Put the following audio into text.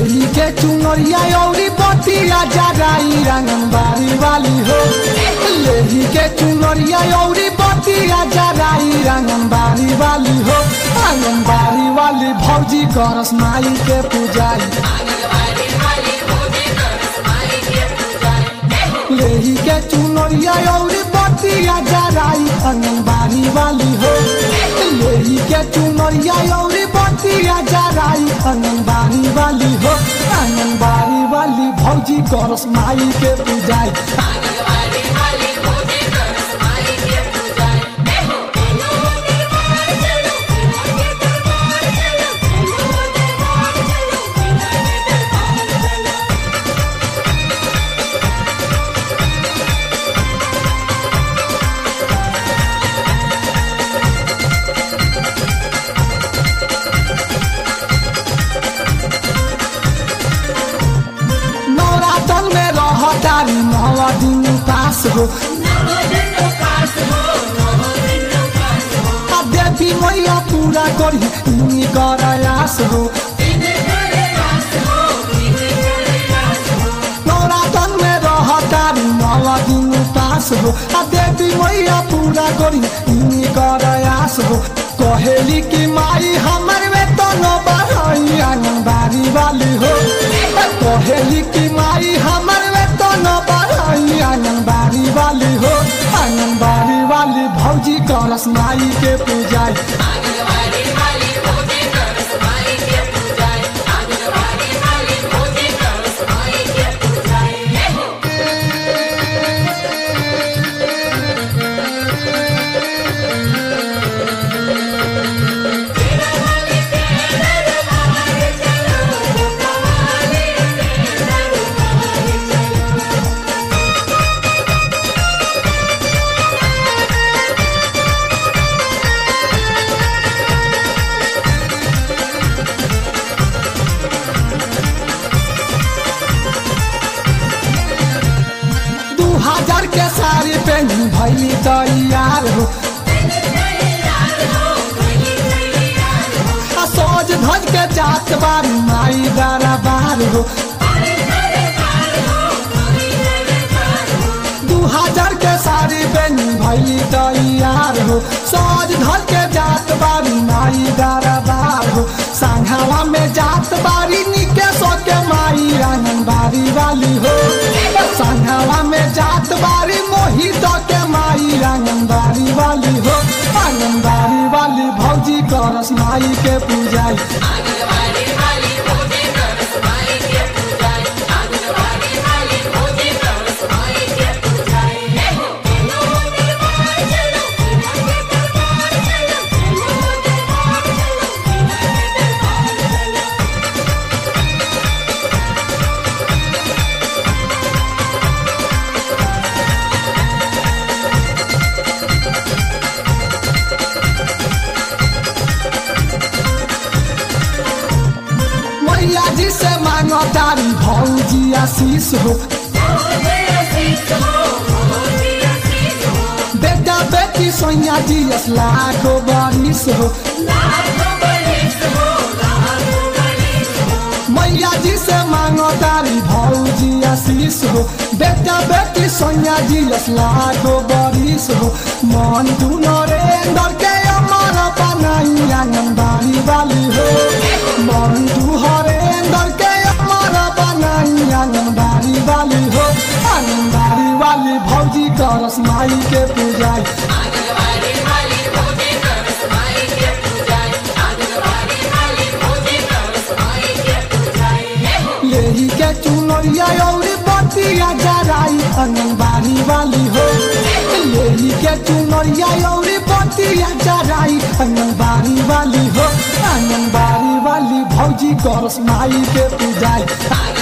लेही के चुनरिया औरी बतिया जराई आंगनबाड़ी वाली हो। लेही के चुनरिया औरी बतिया जराई आंगनबाड़ी वाली हो। आंगनबाड़ी वाली भौजी करस माई के पूजाई। लेही के चुनरिया औरी बतिया जराई आंगनबाड़ी वाली हो। लेही के चुनरिया औरी बतिया जराई आंगनबाड़ी वाली हो। आंगनबाड़ी वाली भौजी करस माई के पूजाई। तारी 9 दिन पास हो। देवी मैया पूरा करी कर आस हो। नवरातन में रह तारी 9 दिन पास हो। देवी मैया पूरा करी कर आस हो। कहेली की माई हमर वेतन बढ़ाई आंगनबाड़ी वाली हो। कहेली की माई हमर वेतन बढ़ाई आंगनबाड़ी वाली हो। आंगनबाड़ी वाली भौजी करस माई के पूजाई। हजार के साड़ी पहनी भैली तैयार हो। सोच धज के जात बारी माई दरबार हो। 2000 के साड़ी पहनी भैली तैयार हो। सोच धज के जात बारी माई दरबार हो। संघावा में जात बारी निके सो के माई आंगनबाड़ी वाली हो। संघावा में जात बारी मोहित के माई आंगनबाड़ी वाली हो। आंगनबाड़ी वाली भौजी करस माई के पूजाई। मैया जी से मांगो तारी भौजी आशीष हो। बेटा बेटी सोनिया जी लाखों बारिश हो। मैया जी से मांगो तारी भौजी आशीष हो। बेटा बेटी सोनिया जी लाखों बारिश हो। मन तू नरेंद्र के अमर बनाई आंगनबाड़ी वाली हो। मन तू हरेंद्र के अमर बनाई आंगनबाड़ी वाली हो। आंगनबाड़ी वाली भौजी करस माई के पूजाई। लेही के चुनरिया औरी बतिया जराई आंगनबाड़ी वाली हो। लेही के चुनरिया औरी बतिया जराई आंगनबाड़ी वाली हो। आंगनबाड़ी वाली भौजी करस माई के पूजाई।